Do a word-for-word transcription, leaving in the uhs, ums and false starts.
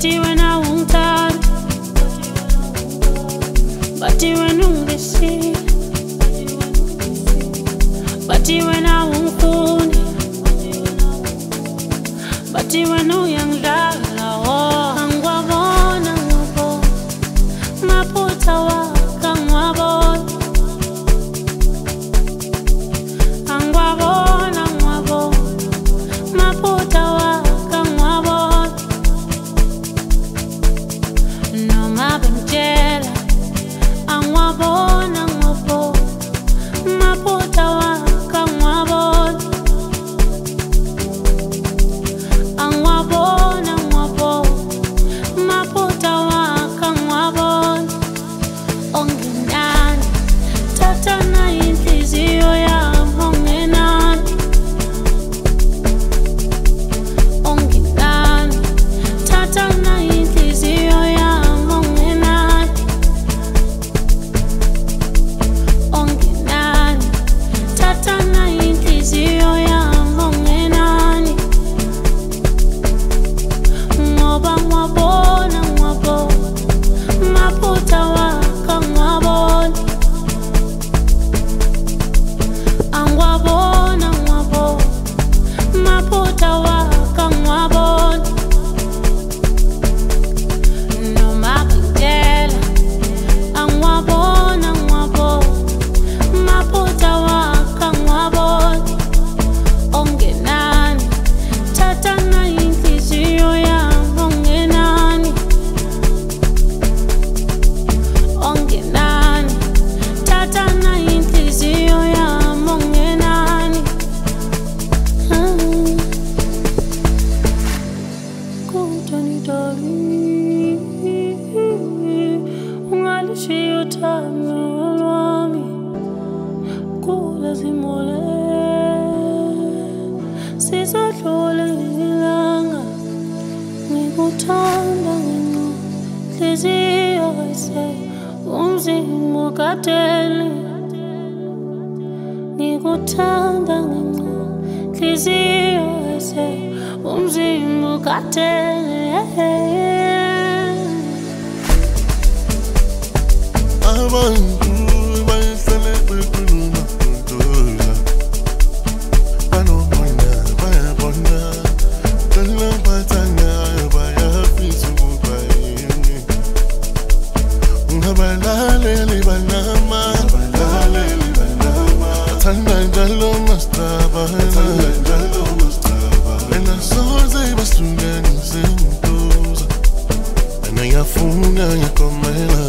Bathi wena ungithanda, bathi wena ungishila, bathi wena ungifuni, bathi wena uyangidlala. Oh, angiwabona ngiyabona maphutha wakho, angiwabona, angiwabona ngiwabona maphutha wakho, angiwabona. Noma bengitshela angiwabona ngiwabona maphutha wakho, angiwabona, angiwabona ngiwabona maphutha wakho, angiwabona. Onginani thatha nayo inhliziyo yami, ongenani, onginani thatha nayo inhliziyo yami, ongenani, ongenani thatha nayo inhliziyo yami, ongenani. Ngoba ngiwabona ngiwabona maphutha wakho, angiwabona, angiwabona ngiwabona maphutha wakho, angiwabona. Noma bengitshela angiwabona ngiwabona maphutha wakho, angiwabona. Ongenani thatha nayo inhliziyo yami, ongenani, ongenani thatha nayo inhliziyo yami, ongenani. Ah, kudani dali, ungalishiya uthando lwami kule zimole, sizodlula ilanga. Ngikuthanda ngenhliziyo ese umzimba ukadeli, ngikuthanda ngenhliziyo ese umzimba ukadeli. Abantu bahlale bekhuluma kudola, banobona bayabona, bona bathanda bayafisa ukuba yini. Ungabalaleli banama, balaleli banama, bathanda njalo masitaba, bathanda njalo masitaba. Wena soze basihlukanise ngibuza, wena ngiyafuna ngiyakomela